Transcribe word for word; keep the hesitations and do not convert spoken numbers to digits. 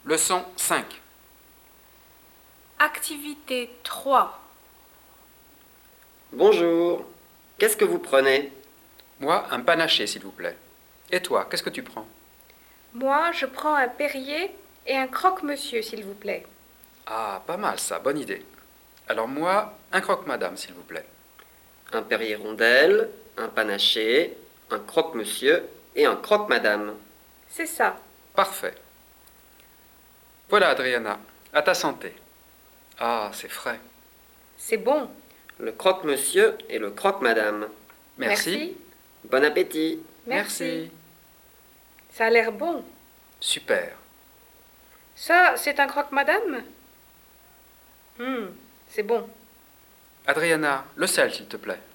Leçon cinq. Activité trois. Bonjour. Qu'est-ce que vous prenez? Moi, un panaché, s'il vous plaît. Et toi, qu'est-ce que tu prends? Moi, je prends un Perrier et un croque-monsieur, s'il vous plaît. Ah, pas mal ça, bonne idée. Alors moi, un croque-madame, s'il vous plaît. Un Perrier rondelle, un panaché, un croque-monsieur et un croque-madame. C'est ça. Parfait. Voilà, Adriana, à ta santé. Ah, c'est frais. C'est bon. Le croque-monsieur et le croque-madame. Merci. Bon appétit. Merci. Ça a l'air bon. Super. Ça, c'est un croque-madame? Hum, c'est bon. Adriana, le sel, s'il te plaît.